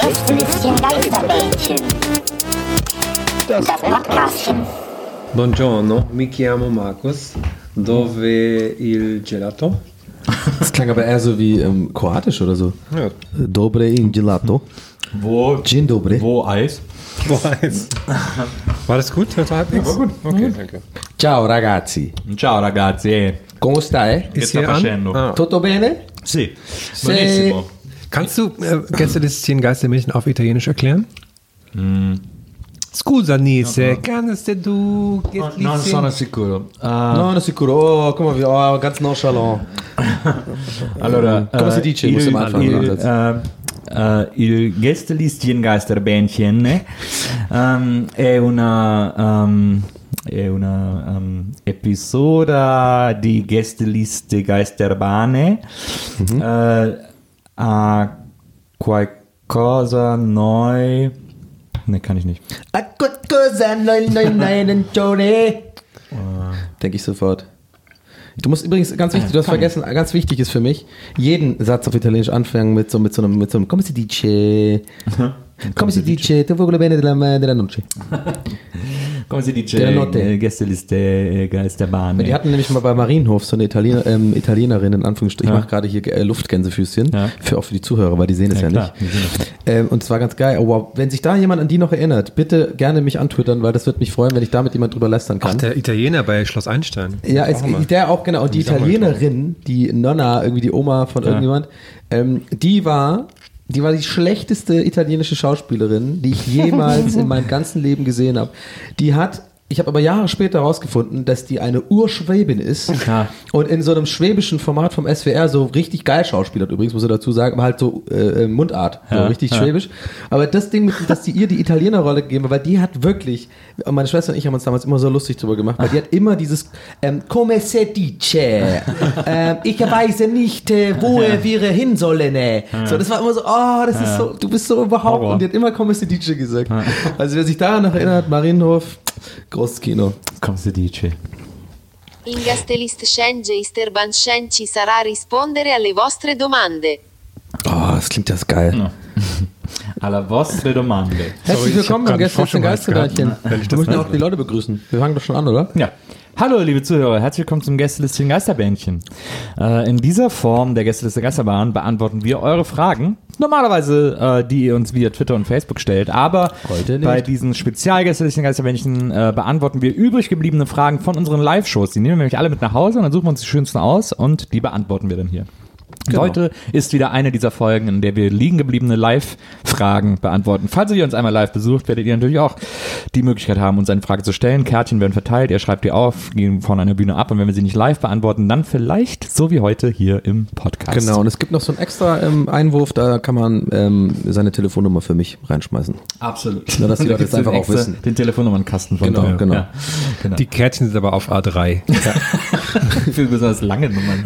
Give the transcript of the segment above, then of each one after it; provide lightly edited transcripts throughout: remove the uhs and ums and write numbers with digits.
Gästelistchen Geisterbällchen. Das Podcastchen. Buongiorno, mi chiamo Markus. Dove il gelato? Das klang aber eher so wie kroatisch oder so. Ja. Dobre in gelato. Dzień dobry. Wo Eis? Wo Eis? War das gut? Hört halbwegs? Ja, war gut. Okay, danke. Ciao ragazzi. Ciao ragazzi. Come stai? Che Ist sta hier an? facendo? Ah. Tutto bene? Sì. Sì. Benissimo. Kannst du Gästelistchen Geisterbällchen auf Italienisch erklären? Scusa Nisse, kannst du Non sono sicuro. No, sicuro. Oh, guck mal, ganz nonchalant. Allora, come si dice? Muss am Anfang il Gästelistchen Geisterbähnchen è una episodio di Gästeliste Geisterbahne a qualcosa neu. Ne, kann ich nicht. Denke ich sofort. Du musst übrigens, ganz wichtig, du hast vergessen, ganz wichtig ist für mich, jeden Satz auf Italienisch anfangen mit so einem Come si dice? Come si dice? Tu vuoi bene della noce? Come si dice? Der Notte. Gästeliste Geisterbahne. Die hatten nämlich mal bei Marienhof so eine Italienerin, in Anführungsstrichen, ich mache gerade hier Luftgänsefüßchen, auch für die Zuhörer, weil die sehen es ja klar, nicht. Und zwar ganz geil. Oh, wow. Wenn sich da jemand an die noch erinnert, bitte gerne mich antwittern, weil das wird mich freuen, wenn ich da mit jemand drüber lästern kann. Ach, der Italiener bei Schloss Einstein. Ja, der auch, genau. Und die Italienerin, die Nonna, irgendwie die Oma von irgendjemand, die war die schlechteste italienische Schauspielerin, die ich jemals in meinem ganzen Leben gesehen habe. Ich habe aber Jahre später herausgefunden, dass die eine Urschwäbin ist und in so einem schwäbischen Format vom SWR so richtig geil schauspielert, übrigens, muss ich dazu sagen, aber halt so Mundart, so richtig schwäbisch. Aber das Ding, dass die ihr die Italienerrolle gegeben hat, weil die hat wirklich, meine Schwester und ich haben uns damals immer so lustig drüber gemacht, weil die hat immer dieses Come se dice, ich weiß nicht, wo wir hin sollen. So, das war immer so, das ist so, du bist so überhaupt, und die hat immer Come se dice gesagt. Also wer sich daran noch erinnert, Marienhof, großes Kino. Come si dice? In Gästelistchen Geisterbällchen ci sarà rispondere alle vostre domande. Oh, das klingt das geil. No. Alla vostre domande. Herzlich willkommen am Gästelistchen Geisterbällchen. Wir möchten auch die Leute begrüßen. Wir fangen doch schon an, oder? Ja. Hallo, liebe Zuhörer, herzlich willkommen zum Gästelistchen Geisterbähnchen. In dieser Form der Gästeliste Geisterbahn beantworten wir eure Fragen. Normalerweise, die ihr uns via Twitter und Facebook stellt, aber bei diesen Spezialgästelistchen Geisterbähnchen beantworten wir übrig gebliebene Fragen von unseren Live-Shows. Die nehmen wir nämlich alle mit nach Hause und dann suchen wir uns die schönsten aus und die beantworten wir dann hier. Genau. Heute ist wieder eine dieser Folgen, in der wir liegen gebliebene Live-Fragen beantworten. Falls ihr uns einmal live besucht, werdet ihr natürlich auch die Möglichkeit haben, uns eine Frage zu stellen. Kärtchen werden verteilt, ihr schreibt die auf, gehen von einer Bühne ab und wenn wir sie nicht live beantworten, dann vielleicht so wie heute hier im Podcast. Genau, und es gibt noch so einen extra Einwurf, da kann man seine Telefonnummer für mich reinschmeißen. Absolut. Nur, dass die Leute das einfach auch wissen. Den Telefonnummernkasten von Genau, genau. Ja, genau. Die Kärtchen sind aber auf A3. Für besonders lange Nummern.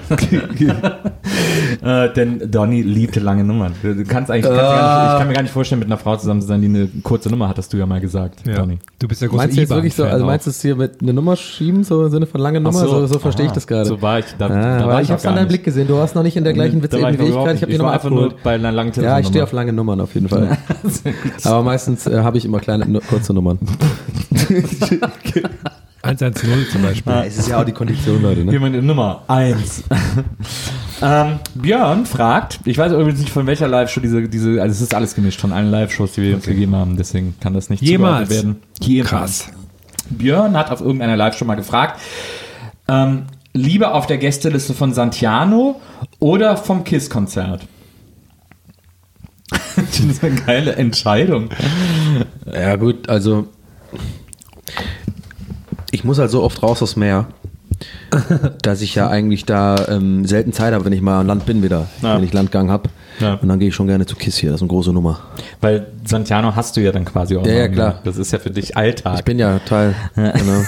Denn Donny liebt lange Nummern. Du kannst eigentlich, ich kann mir gar nicht vorstellen, mit einer Frau zusammen zu sein, die eine kurze Nummer hat, hast du ja mal gesagt, Donny. Du bist ja großer Meinst du jetzt wirklich so, also meinst du es hier mit einer Nummer schieben, so im Sinne von lange Nummer? So verstehe ich das gerade. So war ich, da war ich hab's an deinem Blick gesehen, du warst noch nicht in der gleichen Witzebene wie ich gerade, ich habe die Nummer einfach nur bei einer langen Telefonnummer. Ja, ich stehe auf lange Nummern auf jeden Fall. Aber meistens habe ich immer kurze Nummern. 110 zum Beispiel. Ja, es ist ja auch die Kondition, Leute. Ne? Jemand in Nummer 1. Björn fragt, ich weiß übrigens nicht von welcher Live-Show also es ist alles gemischt von allen Live-Shows, die wir uns gegeben haben, deswegen kann das nicht zugeordnet werden. Jemals. Krass. Björn hat auf irgendeiner Live-Show mal gefragt, lieber auf der Gästeliste von Santiano oder vom KISS-Konzert? Das ist eine geile Entscheidung. Ja gut, also ich muss halt so oft raus aufs Meer, dass ich ja eigentlich da selten Zeit habe, wenn ich mal an Land bin wieder, wenn ich Landgang habe. Ja. Und dann gehe ich schon gerne zu KISS hier, das ist eine große Nummer. Weil Santiano hast du ja dann quasi auch. Ja, klar. Das ist ja für dich Alltag. Ich bin ja Teil. Genau.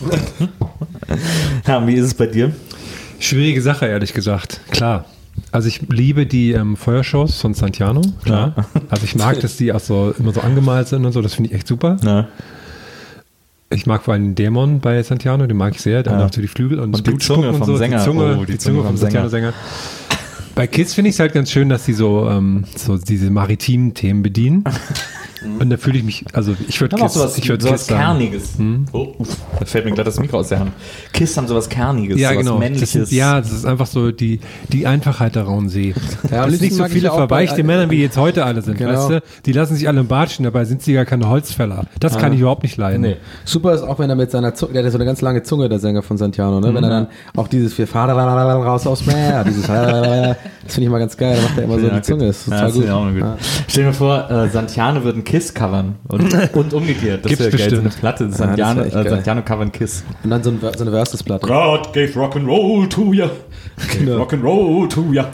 Ja, wie ist es bei dir? Schwierige Sache, ehrlich gesagt. Klar. Also ich liebe die Feuershows von Santiano. Klar. Ja. Also ich mag, dass die auch so immer so angemalt sind und so, das finde ich echt super. Ja. Ich mag vor allem den Dämon bei Santiano, den mag ich sehr. Der hat auch so die Flügel und die Zunge vom so. Sänger. Die Zunge vom Santiano-Sänger. Bei Kiss finde ich es halt ganz schön, dass sie so diese maritimen Themen bedienen. Und da fühle ich mich, also ich würde Kiss, sowas Kiss Kerniges. Oh, da fällt mir gerade das Mikro aus der Hand. Kiss haben sowas Kerniges, ja, sowas genau. Männliches. Das ist einfach so die Einfachheit der rauen See. Ja, und es sind nicht so viele verweichte Männer, wie jetzt heute alle sind, Genau. weißt du? Die lassen sich alle im Bad stehen, dabei sind sie gar keine Holzfäller. Das kann ich überhaupt nicht leiden. Nee. Super ist auch, wenn er mit seiner Zunge, der hat ja so eine ganz lange Zunge, der Sänger von Santillano, ne? Wenn er dann auch dieses wir fahren raus aufs Meer, dieses das finde ich mal ganz geil, da macht er immer so die Zunge, ist total gut. Auch gut. Ja. Stell dir vor, Santillano wird ein Kiss covern und umgekehrt. Das Gibt's wäre geil, so eine bestimmt. Platte, das wär echt geil. Santillano covern Kiss. Und dann so eine Versus-Platte. God gave Rock'n'Roll to ya. Genau. Rock'n'Roll to ya.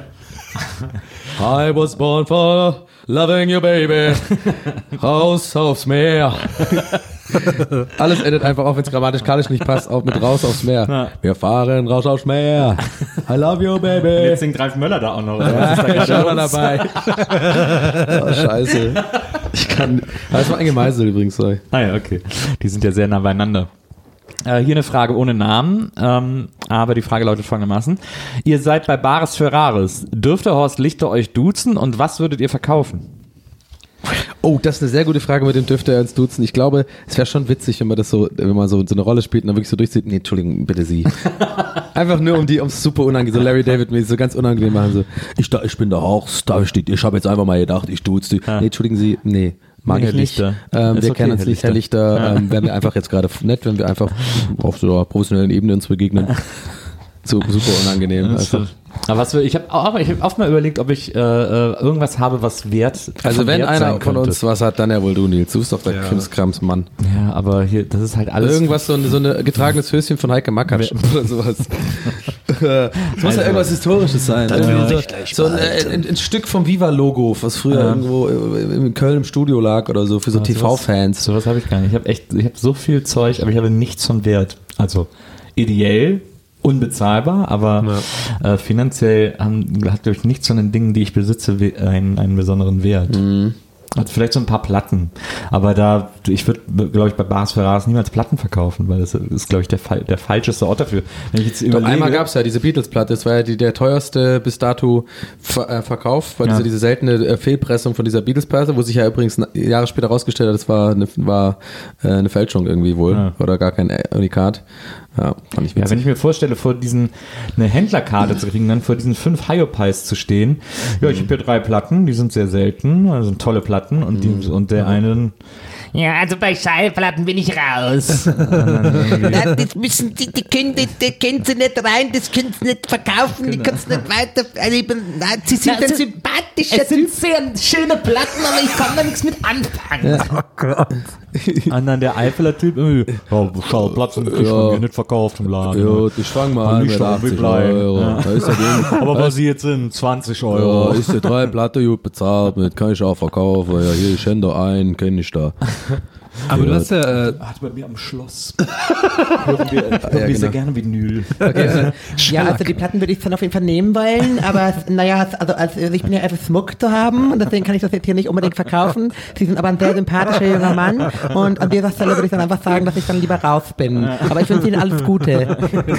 I was born for loving you, baby. Raus aufs Meer. Alles endet einfach auch, wenn es grammatisch nicht passt, auch mit raus aufs Meer. Ja. Wir fahren raus aufs Meer. I love you, Und baby. jetzt singt Ralf Möller da auch noch. Oder? Was ist da Ich gerade bin los? dabei. Oh, scheiße. Das war ein Gemeisel übrigens, sorry. Ah ja, okay. Die sind ja sehr nah beieinander. Hier eine Frage ohne Namen, aber die Frage lautet folgendermaßen. Ihr seid bei Bares für Rares. Dürfte Horst Lichter euch duzen und was würdet ihr verkaufen? Oh, das ist eine sehr gute Frage, mit dem dürfte er uns duzen. Ich glaube, es wäre schon witzig, wenn man das so, wenn man so eine Rolle spielt und dann wirklich so durchzieht. Nee, Entschuldigung, bitte Sie. Einfach nur ums super unangenehm, so Larry David-mäßig, so ganz unangenehm machen, so, ich bin der Horst, ich habe jetzt einfach mal gedacht, ich duze die. Nee, entschuldigen Sie, nee. Mag Nee, ich Herr nicht. Lichter. Wir Ist okay, kennen uns Herr nicht, Herr Lichter. Wären wir einfach jetzt gerade nett, wenn wir einfach auf so einer professionellen Ebene uns begegnen. So super unangenehm. Also, Aber ich habe oft mal überlegt, ob ich irgendwas habe, was wert also von wenn wert einer sein von könnte. uns was hat, dann ja wohl du, Nils. Du bist doch der Krimskrams-Mann. Ja, aber hier, das ist halt alles. Irgendwas, so ein getragenes Höschen von Heike Makatsch oder sowas. Es muss ja irgendwas Historisches sein. Irgendwie so ein Stück vom Viva-Logo, was früher irgendwo in Köln im Studio lag oder so, für so TV-Fans. Sowas habe ich gar nicht. Ich habe so viel Zeug, aber ich habe nichts von Wert. Also ideell unbezahlbar, aber finanziell hat durch nichts von den Dingen, die ich besitze, einen besonderen Wert. Also vielleicht so ein paar Platten, aber ich würde, glaube ich, bei Bares für Rares niemals Platten verkaufen, weil das ist, glaube ich, der falscheste Ort dafür. Wenn ich jetzt Doch einmal gab es ja diese Beatles-Platte, das war ja der teuerste bis dato Verkauf, weil diese seltene Fehlpressung von dieser Beatles-Platte, wo sich ja übrigens Jahre später rausgestellt hat, das war eine Fälschung irgendwie wohl, oder gar kein Unikat. Ja, fand ich witzig. Ja, wenn ich mir vorstelle, eine Händlerkarte zu kriegen, dann vor diesen 5 Hyopies zu stehen. Ja, ich habe hier 3 Platten, die sind sehr selten, also sind tolle Platten und der einen. Ja, also bei Schallplatten bin ich raus. Das müssen die können sie nicht rein, das können sie nicht verkaufen, die können sie nicht weiter. Also sie sind ein sympathischer Es sind sehr schöne Platten, aber ich kann da nichts mit anfangen. Oh Gott. Und dann der Eifeler Typ, Schallplatten kriegt man mir nicht verkauft im Laden. Ja, ich fang mal an mit 80 Euro. Ja. Da ist Aber was sie jetzt sind, 20 Euro. ja, ist die 3 Platte gut bezahlt, mit kann ich auch verkaufen. Ja, hier, ich hände ein, kenne ich da. Aber du hast ja, Hat bei mir am Schloss. Hören wir sehr gerne Vinyl. Ja, also die Platten würde ich dann auf jeden Fall nehmen wollen, aber naja, also ich bin ja einfach Smug zu haben und deswegen kann ich das jetzt hier nicht unbedingt verkaufen. Sie sind aber ein sehr sympathischer junger Mann und an dieser Stelle würde ich dann einfach sagen, dass ich dann lieber raus bin. Aber ich wünsche Ihnen alles Gute.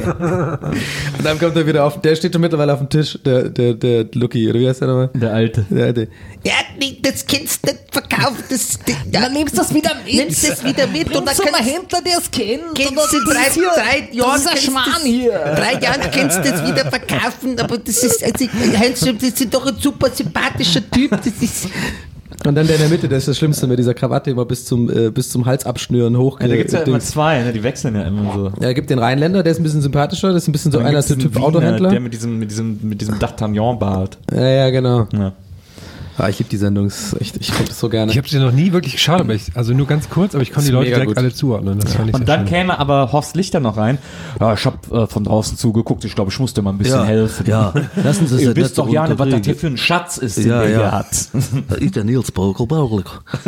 Und dann kommt er wieder der steht schon mittlerweile auf dem Tisch, der Lucky, oder wie heißt der nochmal? Der Alte. Der Alte. Ja, das kannst du nicht verkaufen. Dann nimmst du das wieder mit. Nimmst das wieder mit und dann Bringst du mal kannst Händler, der es kennt. Kennst du Das ist drei Jahren, das ist ein kennst Schmarrn das- hier. 3 Jahren kannst du das wieder verkaufen, aber das ist, also, Heinz, das ist doch ein super sympathischer Typ, das ist... Und dann der in der Mitte, das ist das Schlimmste, mit dieser Krawatte immer bis zum Hals abschnüren, hoch. Ja, da gibt es ja immer 2, ne? Die wechseln ja immer so. Ja, gibt den Rheinländer, der ist ein bisschen sympathischer, das ist ein bisschen so Dann einer gibt's der den Typ Wiener, Autohändler. Der mit diesem D'Artagnan-Bart. Ja, genau. Ja. Ah, ich liebe die Sendung, ich gucke das so gerne. ich habe sie noch nie wirklich geschaut, aber also nur ganz kurz, aber ich konnte die Ist Leute mega direkt gut. alle zuordnen. Das fand ich Und sehr dann schön. käme aber Horst Lichter noch rein. Ja, ich habe von draußen zugeguckt. Ich glaube, ich musste mal ein bisschen helfen. Ja, lassen Sie es Ihr nicht wisst doch so ja nicht, was das hier unterkriegen. für ein Schatz ist, den Ja, der ja. hier hat. Das ist der Nils Bauerlich.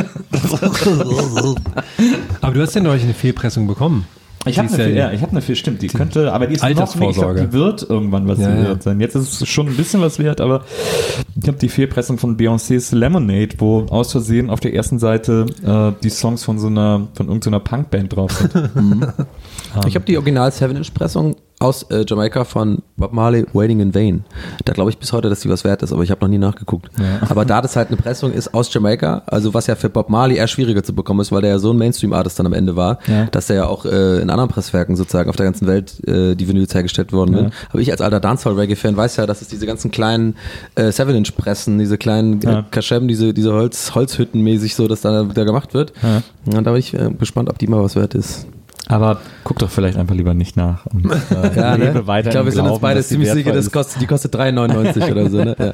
Aber du hast ja neulich eine Fehlpressung bekommen. Ich habe Die ist eine, ja- ich habe eine viel, stimmt, die könnte, aber die ist noch nicht, ich Altersvorsorge. glaub, die wird irgendwann was Ja, ja. wert sein. Jetzt ist es schon ein bisschen was wert, aber ich habe die Fehlpressung von Beyoncé's Lemonade, wo aus Versehen auf der ersten Seite die Songs von irgendeiner Punkband drauf sind. Ich habe die Original 7-Inch-Pressung aus Jamaika von Bob Marley, Waiting in Vain. Da glaube ich bis heute, dass die was wert ist, aber ich habe noch nie nachgeguckt. Ja. Aber da das halt eine Pressung ist aus Jamaika, also was ja für Bob Marley eher schwieriger zu bekommen ist, weil der ja so ein Mainstream-Artist dann am Ende war, dass der ja auch in anderen Presswerken sozusagen auf der ganzen Welt die Vinyls hergestellt worden sind. Aber ich als alter Dancehall-Reggae-Fan weiß ja, dass es diese ganzen kleinen 7-Inch-Pressen, diese kleinen Kaschem, diese Holzhütten mäßig so, dass da gemacht wird. Und da bin ich gespannt, ob die mal was wert ist. Aber guck doch vielleicht einfach lieber nicht nach. Und, lebe weiter. Ich glaube, wir sind uns beide ziemlich sicher, die kostet 3,99 oder so. Ne? Ja.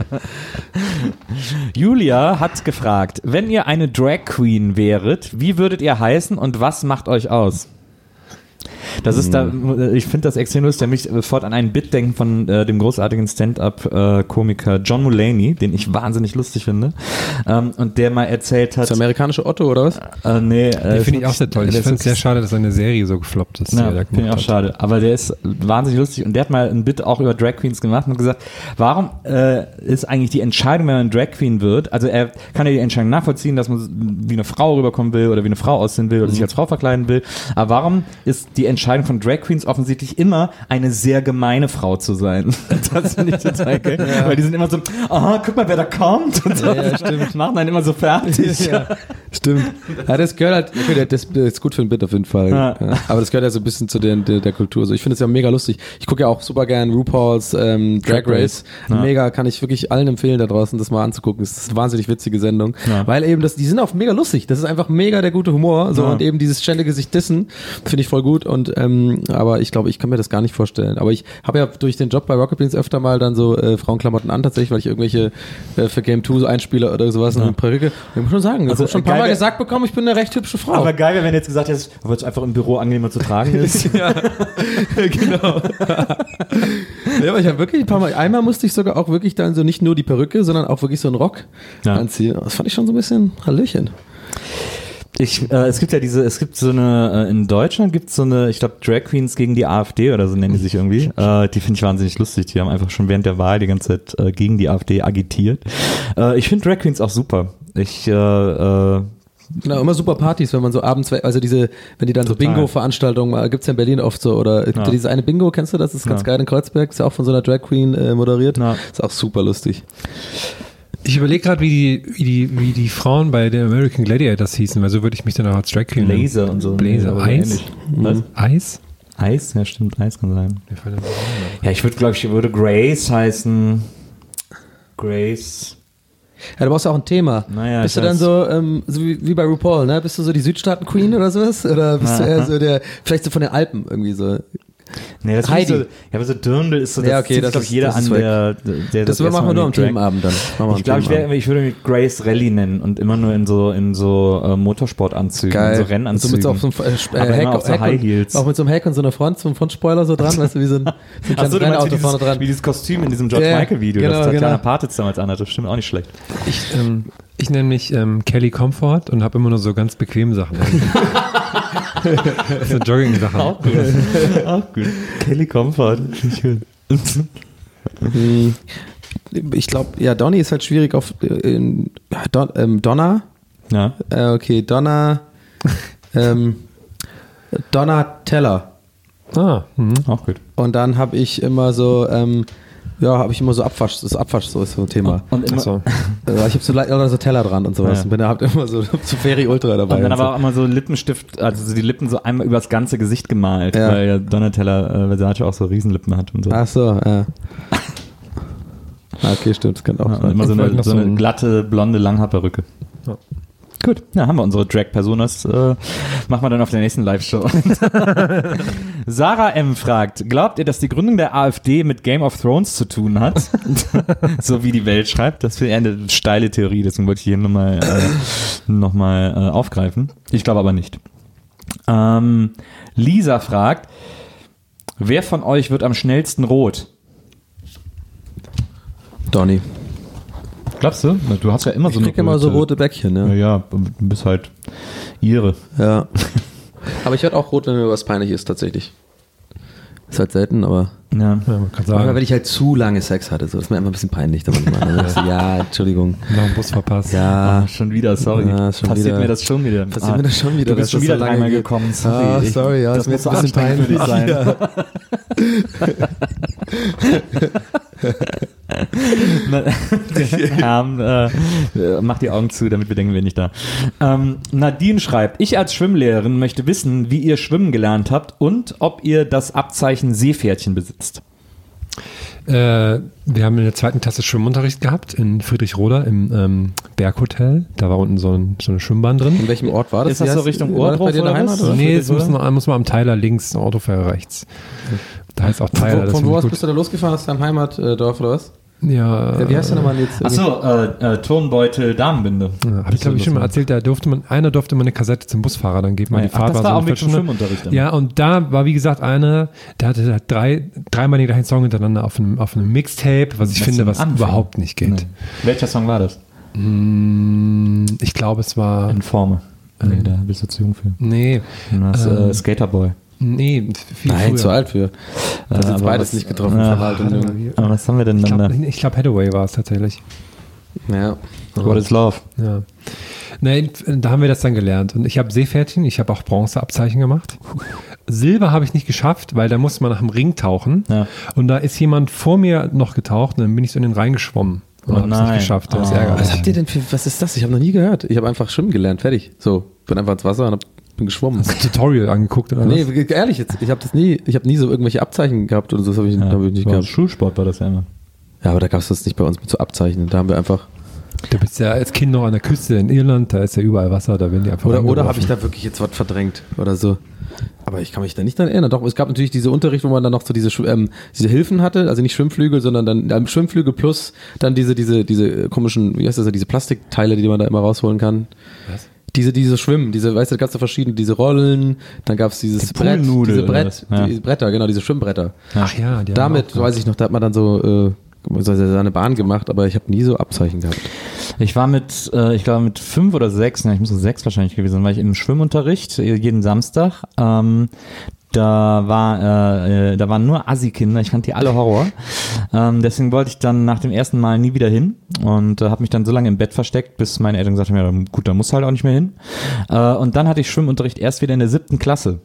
Julia hat gefragt, wenn ihr eine Drag Queen wäret, wie würdet ihr heißen und was macht euch aus? Das ist da, ich finde das extrem lustig, mich sofort an einen Bit denken von dem großartigen Stand-Up-Komiker John Mulaney, den ich wahnsinnig lustig finde, und der mal erzählt hat... Das amerikanische Otto, oder was? Nee. Finde ich auch sehr toll. Ich finde es sehr schade, dass seine Serie so gefloppt ist. Ja, finde ich auch schade. Aber der ist wahnsinnig lustig und der hat mal ein Bit auch über Drag Queens gemacht und gesagt, warum ist eigentlich die Entscheidung, wenn man Drag Queen wird, also er kann ja die Entscheidung nachvollziehen, dass man wie eine Frau rüberkommen will oder wie eine Frau aussehen will oder sich als Frau verkleiden will, aber warum ist die Entscheidung von Drag Queens offensichtlich immer eine sehr gemeine Frau zu sein? Das finde ich total geil, weil die sind immer so, guck mal, wer da kommt und so. Ja, stimmt. Machen einen immer so fertig. Ja, stimmt. Ja, das gehört halt, das ist gut für ein Bit auf jeden Fall. Ja. Aber das gehört ja so ein bisschen zu der Kultur. So, ich finde es ja mega lustig. Ich gucke ja auch super gern RuPaul's Drag Race. Mega, kann ich wirklich allen empfehlen da draußen, das mal anzugucken. Das ist eine wahnsinnig witzige Sendung. Ja. Weil eben, die sind auch mega lustig. Das ist einfach mega der gute Humor. So, und eben dieses ständige sich dissen, finde ich voll gut. Und aber ich glaube, ich kann mir das gar nicht vorstellen. Aber ich habe ja durch den Job bei Rocket Beans öfter mal dann so Frauenklamotten an, tatsächlich, weil ich irgendwelche für Game 2 so einspiele oder sowas und eine Perücke. Ich muss schon sagen, ich habe schon ein paar Mal gesagt bekommen, ich bin eine recht hübsche Frau. Aber geil wäre, wenn du jetzt gesagt hättest, weil es einfach im Büro angenehmer zu tragen ist. Ja, genau. Ja, aber ich habe wirklich ein paar Mal, einmal musste ich sogar auch wirklich dann so nicht nur die Perücke, sondern auch wirklich so einen Rock anziehen. Das fand ich schon so ein bisschen Hallöchen. Es gibt so eine, in Deutschland gibt es so eine, ich glaube, Drag Queens gegen die AfD oder so nennen die sich irgendwie. Die finde ich wahnsinnig lustig. Die haben einfach schon während der Wahl die ganze Zeit gegen die AfD agitiert. Ich finde Drag Queens auch super. Genau, immer super Partys, wenn man so abends, also wenn die dann so Bingo-Veranstaltungen, gibt's ja in Berlin oft so, oder dieses eine Bingo, kennst du das? Das ist ganz geil in Kreuzberg, ist ja auch von so einer Drag Queen moderiert. Ist auch super lustig. Ich überlege gerade, wie die Frauen bei den American Gladiators hießen, weil so würde ich mich dann auch als Drag Queen nennen. Laser und so. Blazer, Eis? Was? Eis? Eis? Ja, stimmt, Eis kann sein. Ja, ich würde Grace heißen. Grace. Ja, du brauchst ja auch ein Thema. Naja, bist du dann so wie bei RuPaul, ne? Bist du so die Südstaaten-Queen oder sowas? Oder bist du eher so vielleicht so von den Alpen irgendwie so? Nee, das Heidi. Ja, aber so Dirndl ist so, das okay, das glaube ich jeder an, der das machen wir nur am Themenabend dann. Ich glaube, ich würde mich Grace Rally nennen und immer nur in so Motorsportanzügen, in so Rennanzügen. So mit so einem Heck, auch so High Heels. Auch mit so einem Heck und so einer Front, so einem Frontspoiler so dran, weißt du, wie so ein kleines Rennauto vorne dran. Wie dieses Kostüm in diesem George Michael Video, das Tatjana Partitz damals anhat, das stimmt auch nicht schlecht. Ich nenne mich Kelly Comfort und habe immer nur so ganz bequeme Sachen. So Jogging-Sachen. Auch gut. Kelly Comfort. Ich glaube, ja, Donny ist halt schwierig auf Donna. Ja. Okay, Donna Teller. Auch gut. Und dann habe ich immer so Abwasch, das Abwasch so ist so ein Thema. Und immer so. Ich habe so Teller dran und sowas. Und habe immer so Feri Ultra dabei. Und dann aber auch immer so Lippenstift, also so die Lippen so einmal übers ganze Gesicht gemalt, weil ja Donatella Versace auch so Riesenlippen hat und so. Ach so, ja. Okay, stimmt, das kann auch sein. Immer so eine glatte, blonde Langhaarperücke. Ja. Gut, ja, haben wir unsere Drag-Personas. Machen wir dann auf der nächsten Live-Show. Sarah M. fragt, glaubt ihr, dass die Gründung der AfD mit Game of Thrones zu tun hat? So wie die Welt schreibt. Das wäre eine steile Theorie, deswegen wollte ich hier nochmal aufgreifen. Ich glaube aber nicht. Lisa fragt, wer von euch wird am schnellsten rot? Donny. Glaubst du? Du hast ja immer so eine immer so rote Bäckchen, ne? Ja, du bist halt ihre. Ja. Aber ich werde auch rot, wenn mir was peinlich ist, tatsächlich. Ist halt selten, aber. Ja, man kann sagen. Aber wenn ich halt zu lange Sex hatte, so ist mir einfach ein bisschen peinlich. Ja, Entschuldigung. Noch einen Bus verpasst. Ja. Schon wieder, sorry. Ja, Passiert mir das schon wieder. Passiert mir das schon wieder. Du bist schon wieder dreimal gekommen. Sorry, ja, das muss ein bisschen peinlich sein. Ja. Macht die Augen zu, damit wir denken, wir nicht da. Nadine schreibt, ich als Schwimmlehrerin möchte wissen, wie ihr schwimmen gelernt habt und ob ihr das Abzeichen Seepferdchen besitzt. Wir haben in der 2. Klasse Schwimmunterricht gehabt in Friedrichroda im Berghotel. Da war unten so eine Schwimmbahn drin. In welchem Ort war das? Ist das so Richtung Ohrdorf oder was? Nee, es muss man am Teiler links, ein Autofahrer rechts. Da heißt auch Teiler. Von wo aus bist du da losgefahren? Aus deinem Heimatdorf oder was? Ja. Wie heißt der nochmal jetzt? Achso, Turnbeutel, Damenbinde. Ja, habe ich glaube ich schon mal erzählt, einer durfte mal eine Kassette zum Busfahrer dann geben. Die Fahrt das war so auch mit dem Schwimmunterricht. Ja, und da war wie gesagt der hatte dreimal den gleichen Song hintereinander auf einem Mixtape, was ich finde, was überhaupt nicht geht. Nee. Welcher Song war das? Ich glaube, es war Informe. Nee, da bist du zu jung für. Nee. Skaterboy. Nee, viel Nein, früher. zu alt für. Das ist beides nicht getroffen. Aber was haben wir denn dann da? Ich glaube, Hathaway war es tatsächlich. Ja. What is Love? Ja. Nein, da haben wir das dann gelernt. Und ich habe Seepferdchen, ich habe auch Bronzeabzeichen gemacht. Silber habe ich nicht geschafft, weil da musste man nach dem Ring tauchen. Ja. Und da ist jemand vor mir noch getaucht und dann bin ich so in den Rhein geschwommen. Und habe es nicht geschafft. Das ist ärgerlich. Was habt ihr denn was ist das? Ich habe noch nie gehört. Ich habe einfach schwimmen gelernt. Fertig. So, bin einfach ins Wasser und bin geschwommen. Hast du ein Tutorial angeguckt oder was? Nee, ehrlich jetzt. Ich habe nie so irgendwelche Abzeichen gehabt oder so. Das habe ich nicht gehabt. Schulsport war das ja immer. Ja, aber da gab es das nicht bei uns mit so Abzeichen. Da haben wir einfach. Du bist ja als Kind noch an der Küste in Irland, da ist ja überall Wasser, da werden die einfach. Oder habe ich da wirklich jetzt was verdrängt oder so? Aber ich kann mich da nicht dran erinnern. Doch, es gab natürlich diese Unterricht, wo man dann noch so diese Hilfen hatte, also nicht Schwimmflügel, sondern dann Schwimmflügel plus dann diese komischen, wie heißt das, diese Plastikteile, die man da immer rausholen kann. Was? Diese Schwimmen, weißt du, da gab es so verschiedene, diese Rollen, dann gab es dieses Brett, diese Bretter, genau, diese Schwimmbretter. Ach ja, die damit, weiß ich noch, da hat man dann so seine Bahn gemacht, aber ich habe nie so Abzeichen gehabt. Ich war ich glaube mit 5 oder 6, ich muss so 6 wahrscheinlich gewesen sein, war ich im Schwimmunterricht, jeden Samstag. Da waren nur Assi-Kinder, ich fand die alle Horror. Deswegen wollte ich dann nach dem ersten Mal nie wieder hin und habe mich dann so lange im Bett versteckt, bis meine Eltern gesagt haben, ja gut, da musst du halt auch nicht mehr hin. Und dann hatte ich Schwimmunterricht erst wieder in der 7. Klasse.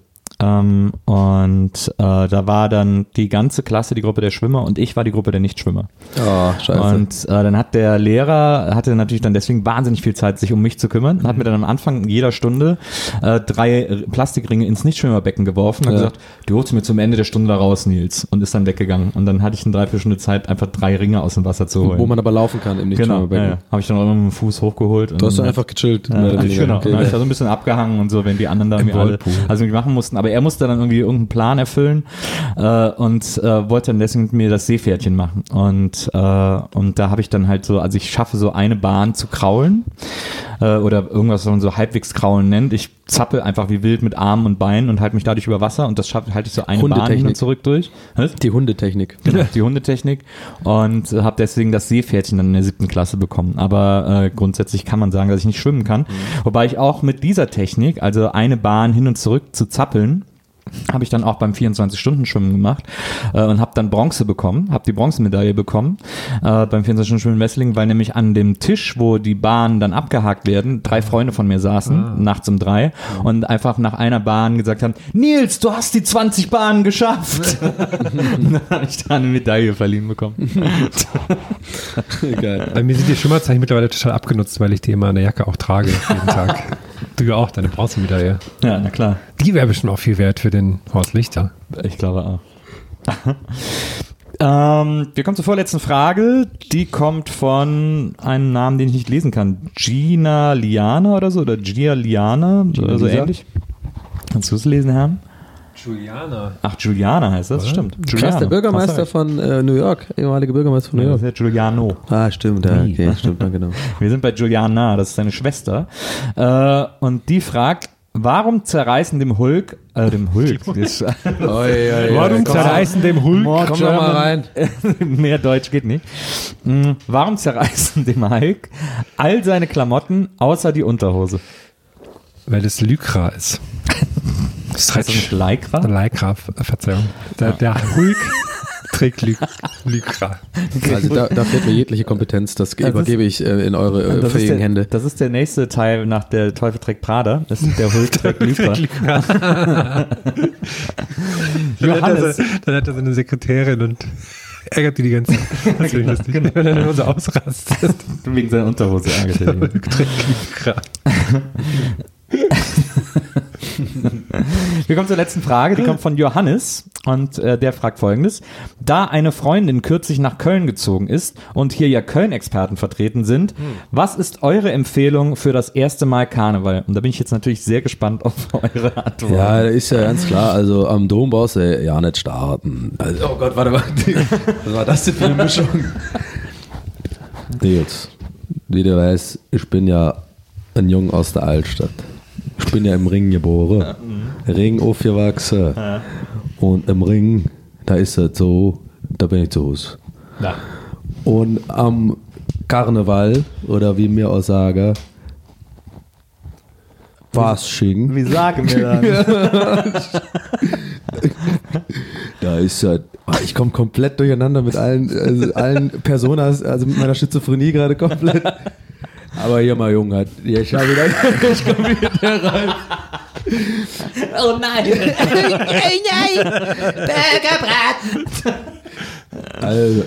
Da war dann die ganze Klasse die Gruppe der Schwimmer und ich war die Gruppe der Nichtschwimmer. Oh, scheiße. Und dann hat der Lehrer, natürlich dann deswegen wahnsinnig viel Zeit, sich um mich zu kümmern, hat mir dann am Anfang jeder Stunde 3 Plastikringe ins Nichtschwimmerbecken geworfen und hat gesagt, du holst mir zum Ende der Stunde da raus, Nils, und ist dann weggegangen. Und dann hatte ich eine 3-4 Stunden Zeit, einfach 3 Ringe aus dem Wasser zu holen. Wo man aber laufen kann im Nichtschwimmerbecken. Genau, habe ich dann auch immer mit dem Fuß hochgeholt. Du hast dann einfach gechillt. Genau, dann habe ich da so ein bisschen abgehangen und so, wenn die anderen da irgendwie alle mich machen mussten. Aber er musste dann irgendwie irgendeinen Plan erfüllen und wollte dann deswegen mit mir das Seepferdchen machen. Und da habe ich dann halt so, also ich schaffe so eine Bahn zu kraulen oder irgendwas, was man so halbwegs kraulen nennt. Ich zappel einfach wie wild mit Armen und Beinen und halte mich dadurch über Wasser und das halte ich so eine Bahn hin und zurück durch. Was? Die Hundetechnik. Genau, die Hundetechnik und habe deswegen das Seepferdchen dann in der 7. Klasse bekommen. Aber grundsätzlich kann man sagen, dass ich nicht schwimmen kann. Wobei ich auch mit dieser Technik, also eine Bahn hin und zurück zu zappeln, habe ich dann auch beim 24-Stunden-Schwimmen gemacht und habe dann Bronze bekommen, habe die Bronzemedaille bekommen beim 24-Stunden-Schwimmen in Wesseling, weil nämlich an dem Tisch, wo die Bahnen dann abgehakt werden, 3 Freunde von mir saßen, nachts um 3 und einfach nach einer Bahn gesagt haben, Nils, du hast die 20 Bahnen geschafft. Und dann habe ich da eine Medaille verliehen bekommen. Geil. Bei mir sind die Schwimmerzeichen mittlerweile total abgenutzt, weil ich die immer an der Jacke auch trage, jeden Tag. Du ja auch, deine Bronzemedaille. Ja, na klar. Die wäre bestimmt auch viel wert für den Horst Lichter. Ich glaube auch. Wir kommen zur vorletzten Frage. Die kommt von einem Namen, den ich nicht lesen kann. Gina Liana oder so? Oder Gia Liana? Oder so ähnlich. Kannst du es lesen, Herr? Juliana. Ach, Juliana heißt das, stimmt. Juliana. Der Bürgermeister von New York, ehemalige Bürgermeister von New York. Das ist ja Giuliano. Ah, stimmt, ja, okay, stimmt, ja, genau. Wir sind bei Juliana, das ist seine Schwester. Und die fragt, warum zerreißen dem Hulk. Warum zerreißen dem Hulk? Komm doch mal rein. Mehr Deutsch geht nicht. Warum zerreißen dem Hulk all seine Klamotten außer die Unterhose? Weil es Lycra ist. Stretch. Lycra? Lycra, Verzeihung. Der Hulk Trägt Lycra. Also da fehlt mir jegliche Kompetenz, das übergebe ich in eure fähigen Hände. Das ist der nächste Teil nach der Teufel trägt Prada. Das ist der Hulk trägt Lycra. Johannes. Dann hat er so eine Sekretärin und ärgert die ganze Zeit. Das ist lustig. Genau. Wenn er nur so ausrastet. Wegen seiner Unterhose angestellt. Wir kommen zur letzten Frage, die kommt von Johannes und der fragt Folgendes. Da eine Freundin kürzlich nach Köln gezogen ist und hier ja Köln-Experten vertreten sind, was ist eure Empfehlung für das erste Mal Karneval? Und da bin ich jetzt natürlich sehr gespannt auf eure Antwort. Ja, ist ja ganz klar, also am Dom brauchst du ja nicht starten. Also, oh Gott, warte mal, was war das denn für eine Mischung? Nils, wie du weißt, ich bin ja ein Jung aus der Altstadt. Ich bin ja im Ring geboren, Ring aufgewachsen und im Ring, da ist es so, da bin ich zu Hause. Ja. Und am Karneval, oder wie mir auch sagen, Fasching, Wie sagen wir das? da ist es, ich komme komplett durcheinander mit allen Personas, also mit meiner Schizophrenie gerade komplett. Aber hier mal, Junge, ich komme wieder rein. Oh nein. Nein. Burgerbraten. Also,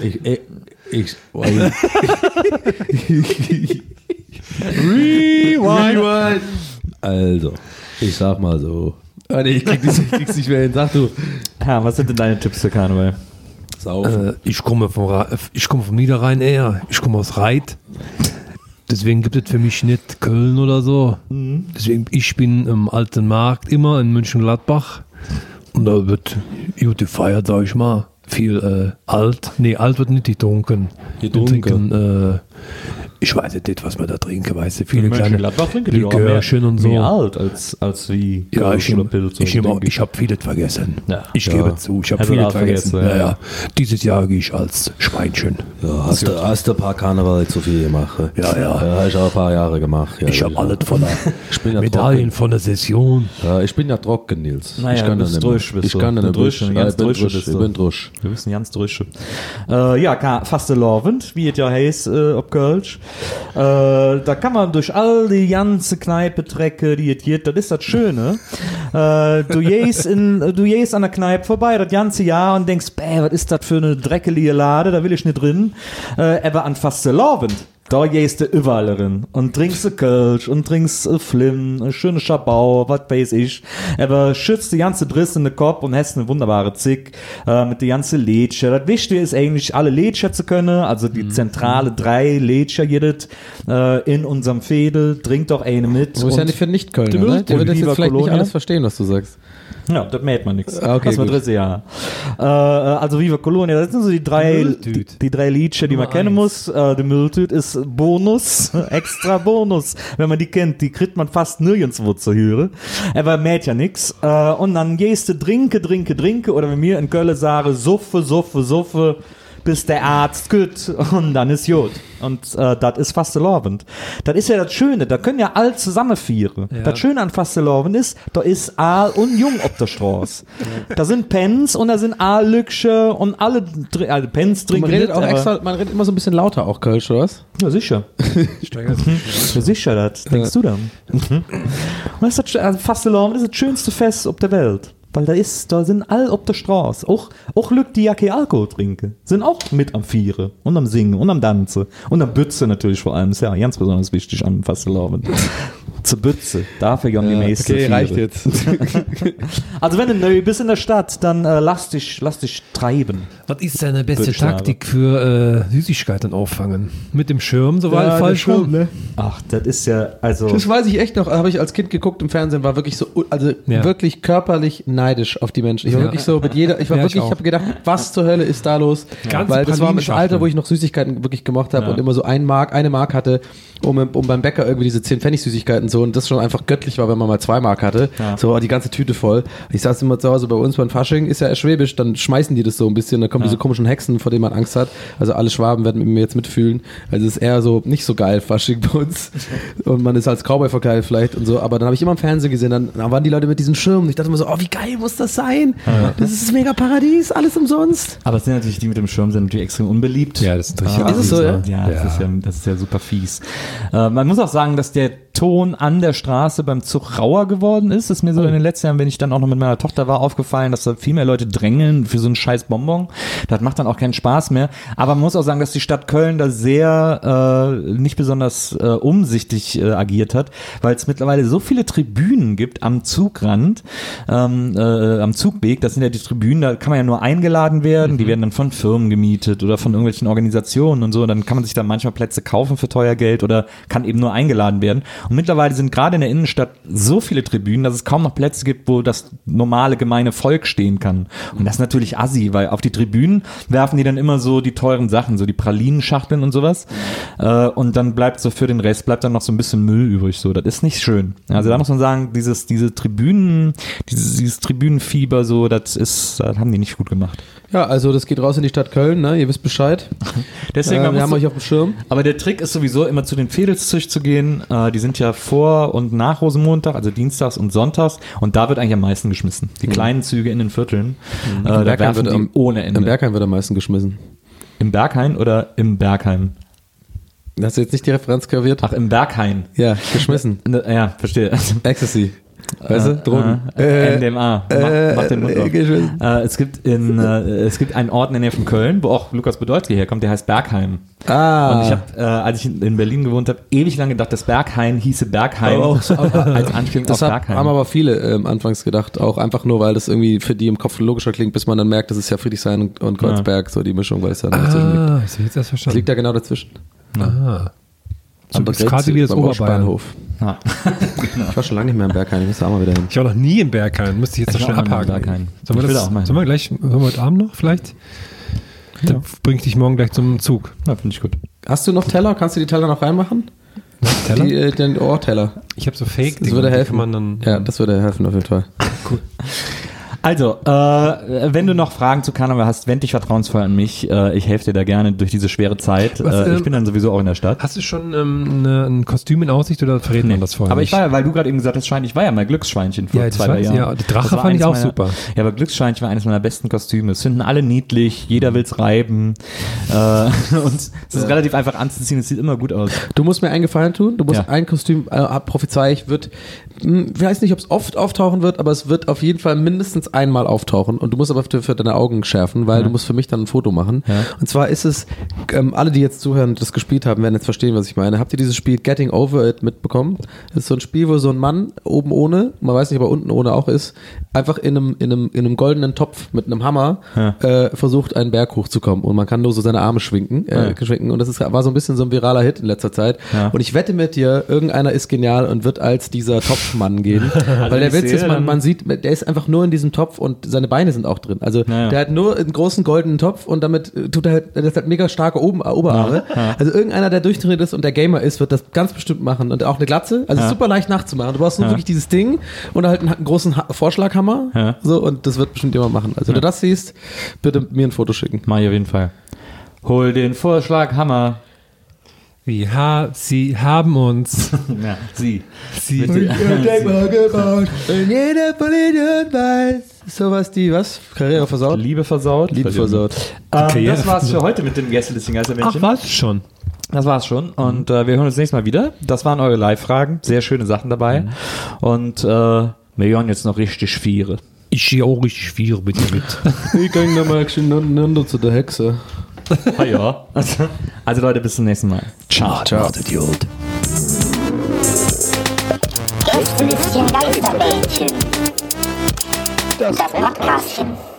Rewind. Also, ich sag mal so. Ah, nee, ich krieg's nicht mehr hin. Sag du. Ja, was sind denn deine Tipps für Karneval? Saufen. Ich komme vom Niederrhein eher. Ich komme aus Reit. Deswegen gibt es für mich nicht Köln oder so. Deswegen, ich bin im Alten Markt immer in Mönchengladbach. Und da wird gut gefeiert, sag ich mal. Viel alt. Nee, alt wird nicht getrunken. Wir trinken, ich weiß nicht, was man da trinken, weißt du. Viele kleine Likörchen und so. Mehr alt als wie Ja, ich habe vieles vergessen. Ja. Ich gebe zu, ich habe vieles vergessen. Ja. Dieses Jahr gehe ich als Schweinchen. Ja, hast du ein paar Karneval zu viel gemacht? Ja. Habe ich auch ein paar Jahre gemacht. Ja, ich habe alles voller ja Medaillen von der Session. Ja, ich bin ja trocken, Nils. Naja, ich kann bist drusch, bist ich du. kann Du nicht drusch, drusch. ganz Ich bin drusch drusch. bist Ich du. bin drusch. Wir wissen ganz drüsche. Fastelovend, wie es ja heißt, ob Kölsch. Da kann man durch all die ganze Kneipe trecken, die es gibt. Das ist das Schöne. Du gehst an der Kneipe vorbei das ganze Jahr und denkst, was ist das für eine dreckelige Lade, da will ich nicht drin. Aber an Fastelovend, da gehst du überall drin und trinkst du Kölsch und trinkst Flim, eine schöne Schabau, was weiß ich. Aber schützt die ganze Driss in den Kopf und hast eine wunderbare Zick mit der ganzen Lätsche. Das Wichtige ist eigentlich, alle Lätsche zu können, also die zentrale 3 Lätsche jedes in unserem Fädel. Trinkt doch eine mit. Du bist ja nicht für Nicht-Kölner, ne? Der wird jetzt vielleicht nicht alles verstehen, was du sagst. Ja, das mäht man nichts. Okay, das war dritte Jahr. Also Viva Colonia, das sind so die 3 Liedchen, die man kennen muss. Die Mülltüte ist Bonus, extra Bonus. Wenn man die kennt, die kriegt man fast nirgendwo zu hören. Aber mäht ja nix. Und dann gehst du trinke, oder wenn wir in Köln sagen, suffe, bis der Arzt gut und dann ist gut. Und das ist Fastelovend. Das ist ja das Schöne, da können ja alle zusammen feiern. Ja. Das Schöne an Fastelovend ist, da ist Aal und Jung auf der Straße. Da sind Pens und da sind Aal-Lücksche und alle Pens trinken. Man redet immer so ein bisschen lauter auch Kölsch, oder was? Ja, sicher. Ja, sicher, das denkst du dann. Und das ist Fastelovend ist das schönste Fest auf der Welt. Weil da sind alle auf der Straße. Auch Leute, die ja kein Alkohol trinken, sind auch mit am Feiern und am Singen und am Tanzen. Und am Bützen natürlich vor allem. Ist ja ganz besonders wichtig am Fastelovend. Zur Bütze. Dafür gehen die meisten. Okay, reicht jetzt. Also wenn du neu bist in der Stadt, dann lass dich treiben. Was ist deine beste Taktik für Süßigkeiten auffangen? Mit dem Schirm, soweit falsch rum? Ne? Ach, das ist ja, also... Das weiß ich echt noch, habe ich als Kind geguckt im Fernsehen, war wirklich so, also wirklich körperlich neidisch auf die Menschen. Ich war wirklich so mit jeder, ich habe gedacht, was zur Hölle ist da los? Weil das war das Alter, wo ich noch Süßigkeiten wirklich gemocht habe und immer so eine Mark hatte, um beim Bäcker irgendwie diese 10 Pfennig Süßigkeiten zu so und das schon einfach göttlich war, wenn man mal 2 Mark hatte. Ja. So die ganze Tüte voll. Ich saß immer zu Hause bei uns beim Fasching, ist ja schwäbisch, dann schmeißen die das so ein bisschen, dann kommen diese komischen Hexen, vor denen man Angst hat. Also alle Schwaben werden mit mir jetzt mitfühlen. Also es ist eher so nicht so geil Fasching bei uns und man ist als Cowboy verkleidet vielleicht und so, aber dann habe ich immer im Fernsehen gesehen, dann waren die Leute mit diesen Schirmen. Ich dachte immer so, wie geil muss das sein? Ja. Das ist mega Paradies, alles umsonst. Aber es sind natürlich die mit dem Schirm sind natürlich extrem unbeliebt. Ja, das ist richtig. Ist es so, ja? Ja, das ist ja super fies. Man muss auch sagen, dass der Ton an der Straße beim Zug rauer geworden ist. Das ist mir so in den letzten Jahren, wenn ich dann auch noch mit meiner Tochter war, aufgefallen, dass da viel mehr Leute drängeln für so einen scheiß Bonbon. Das macht dann auch keinen Spaß mehr. Aber man muss auch sagen, dass die Stadt Köln da sehr nicht besonders umsichtig agiert hat, weil es mittlerweile so viele Tribünen gibt am Zugrand, am Zugweg. Das sind ja die Tribünen, da kann man ja nur eingeladen werden. Die werden dann von Firmen gemietet oder von irgendwelchen Organisationen und so. Und dann kann man sich da manchmal Plätze kaufen für teuer Geld oder kann eben nur eingeladen werden. Und mittlerweile sind gerade in der Innenstadt so viele Tribünen, dass es kaum noch Plätze gibt, wo das normale gemeine Volk stehen kann. Und das ist natürlich assi, weil auf die Tribünen werfen die dann immer so die teuren Sachen, so die Pralinenschachteln und sowas. Und dann bleibt so für den Rest bleibt dann noch so ein bisschen Müll übrig. So, das ist nicht schön. Also da muss man sagen, diese Tribünen, dieses Tribünenfieber, so, das haben die nicht gut gemacht. Ja, also das geht raus in die Stadt Köln, ne? Ihr wisst Bescheid. Deswegen wir haben euch auf dem Schirm. Aber der Trick ist sowieso immer zu den Vedelszücht zu gehen. Die sind ja vor und nach Rosenmontag, also dienstags und sonntags. Und da wird eigentlich am meisten geschmissen. Die kleinen Züge in den Vierteln. Da werfen die ohne Ende. Im Berghain wird am meisten geschmissen. Im Berghain oder im Bergheim? Hast du jetzt nicht die Referenz kaviert? Ach, im Berghain. Ja, geschmissen. Ja, verstehe. Ecstasy. Weißt du? Drogen. MDMA. Mach den Mund auf. Es gibt einen Ort in der Nähe von Köln, wo auch Lukas Podolski herkommt, der heißt Bergheim. Und ich habe, als ich in Berlin gewohnt habe, ewig lang gedacht, dass Berghain hieße Bergheim. als Anspielung auf Bergheim. Das haben aber viele anfangs gedacht, auch einfach nur, weil das irgendwie für die im Kopf logischer klingt, bis man dann merkt, das ist ja Friedrichshain und Kreuzberg, so die Mischung, weil es da dazwischen liegt. Das habe ich jetzt erst verstanden. Das liegt da genau dazwischen. So, das ist quasi wie das Oberbayern. Ich war schon lange nicht mehr im Berghain, ich muss da auch mal wieder hin. Ich war noch nie im Berghain, müsste ich jetzt noch schnell abhaken. Sollen wir heute Abend noch vielleicht? Dann bringe ich dich morgen gleich zum Zug. Ja, finde ich gut. Hast du noch Teller? Kannst du die Teller noch reinmachen? Teller? Den Ohrteller. Ich habe so Fake-Dinge. Das würde helfen. Man dann das würde helfen auf jeden Fall. Cool. Also, wenn du noch Fragen zu Karneval hast, wend dich vertrauensvoll an mich. Ich helfe dir da gerne durch diese schwere Zeit. Ich bin dann sowieso auch in der Stadt. Hast du schon ein Kostüm in Aussicht oder verrät man das vorher? Aber ich war ja, weil du gerade eben gesagt hast, ich war ja mal Glücksschweinchen vor 2-3 Jahren. Ja, die Drache fand ich auch super. Ja, aber Glücksschweinchen war eines meiner besten Kostüme. Es finden alle niedlich, jeder will's reiben. Und es ist relativ einfach anzuziehen, es sieht immer gut aus. Du musst mir einen Gefallen tun, du musst ein Kostüm, prophezei ich, ich weiß nicht, ob es oft auftauchen wird, aber es wird auf jeden Fall mindestens einmal auftauchen und du musst aber für deine Augen schärfen, weil du musst für mich dann ein Foto machen. Ja. Und zwar ist es, alle, die jetzt zuhören und das gespielt haben, werden jetzt verstehen, was ich meine. Habt ihr dieses Spiel Getting Over It mitbekommen? Das ist so ein Spiel, wo so ein Mann oben ohne, man weiß nicht, ob er unten ohne auch ist, einfach in einem goldenen Topf mit einem Hammer versucht, einen Berg hochzukommen und man kann nur so seine Arme schwenken und das war so ein bisschen so ein viraler Hit in letzter Zeit. Ja. Und ich wette mit dir, irgendeiner ist genial und wird als dieser Topfmann gehen. Weil der Witz ist, man sieht, der ist einfach nur in diesem Topf und seine Beine sind auch drin. Also der hat nur einen großen goldenen Topf und damit tut er halt, das hat mega starke Oberarme. Ja. Also irgendeiner, der durchtrainiert ist und der Gamer ist, wird das ganz bestimmt machen. Und auch eine Glatze, also super leicht nachzumachen. Du brauchst nur wirklich dieses Ding und halt einen großen Vorschlaghammer. So, und das wird bestimmt jemand machen. Also wenn du das siehst, bitte mir ein Foto schicken. Mach ich auf jeden Fall. Hol den Vorschlaghammer. Sie haben uns. Ja, sie. Und jeder von Ihnen weiß. Sowas, Karriere versaut? Liebe versaut. Das war's für heute mit dem Gästelistchen Geisterbändchen. Ach, war's schon. Das war's schon. Und wir hören uns nächstes Mal wieder. Das waren eure Live-Fragen. Sehr schöne Sachen dabei. Und wir hören jetzt noch richtig Viere. Ich gehe auch richtig Viere mit dir mit. Ich gehe nochmal schön zu der Hexe. Ja. Also Leute, bis zum nächsten Mal. Ciao. Ciao, Idiot. Gästelistchen Geisterbällchen. Das Podcastchen.